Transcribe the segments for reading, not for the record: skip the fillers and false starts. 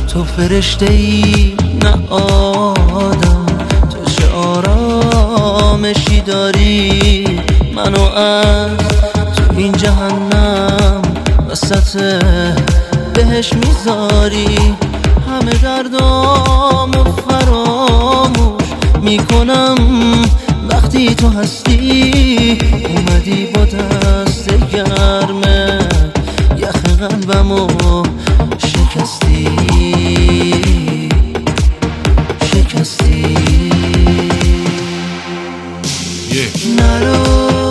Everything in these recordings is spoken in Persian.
تو فرشته‌ای نه آدم، تو چه آرامشی داری منو از تو این جهنم وسط بهش میذاری. همه دردامو فراموش میکنم وقتی تو هستی. اومدی با دست گرمه یخ قلبمو شکستی شکستی. نرو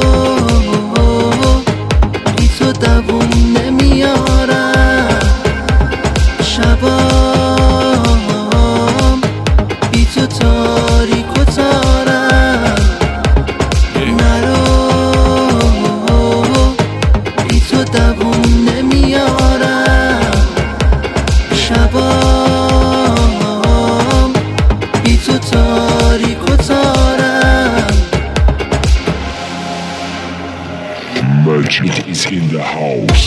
بی تو دووم نمیارم، شبام بی تو تاریک و تارم. نرو بی تو دووم نمیارم، شبام بی تو تاریک و تارم. Merchant is in the house.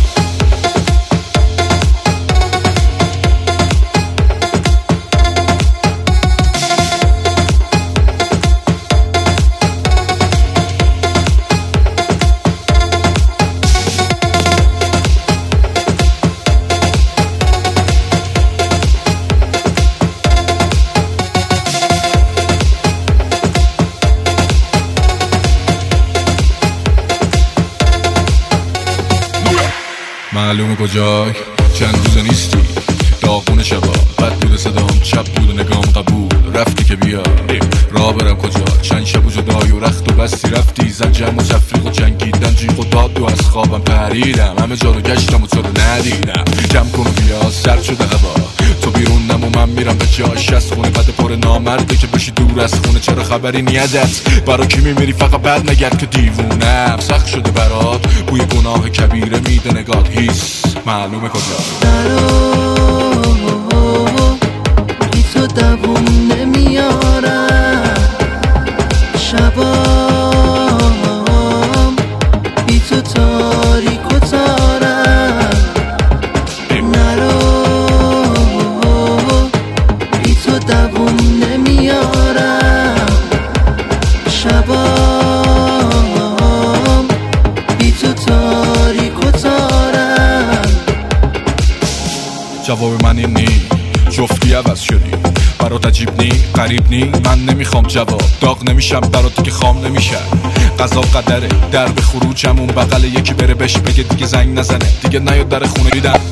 معلومه کجای چند روزه نیستی، داغون شبا بد بود صدام، چپ بود نگام قبول رفتی که بیا راه برم کجا. چند شب و جدای و رخت و بستی رفتی، زن جمع و تفریق و جنگیدن جیغ و داد و از خوابم پریدم، همه جا رو گشتم و تو رو ندیدم. جمع کن و بیا سرد شده هوا، تو بیرونم و من میرم به جاش از خونه، بده پر نامرده که باشی دور از خونه. چرا خبری نیادت برا کی میمیری فقط بد نگرد که دیوونم. سخت شده برات بوی گناه کبیره میده نگات هیس، معلومه کجا. بی تو دووم نمیارم، شبام بی تو تاریک و تارم. نرو بی تو دووم نمیارم، شبام بی تو تاریک و تارم. جواب من این نی، جفتی عوض شدی برات عجیب نی غریب نی. من نمیخوام جواب، داغ نمیشم برات که خام نمیشم. قضا قدره در به خروجم اون بغل یکی بره بهش بگه دیگه زنگ نزنه، دیگه نیاد در خونه دیدم